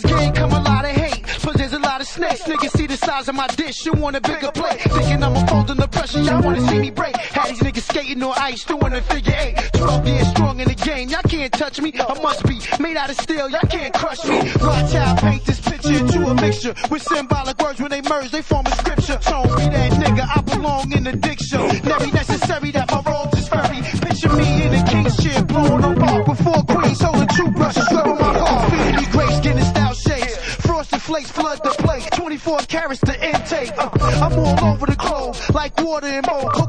game come a lot of hate, but there's a lot of snakes. Niggas see the size of my dish, you want a bigger plate. Thinking I'm a fold under pressure, y'all wanna see me break. Had these niggas skating on ice, doing a figure 8. 12 years strong in the game, y'all can't touch me. I must be made out of steel, y'all can't crush me. Watch how I paint this picture into a mixture with symbolic words. When they merge, they form a scripture. Show me that nigga, I belong in the dictionary. Necessary that my robes is furry. Picture me in a king's chair, blowing up off before queens, holding toothbrush, scrubbing my heart. Feeling me grace, getting style shakes. Frosted flakes flood the plate. 24 carats the intake. I'm all over the globe like water and mold.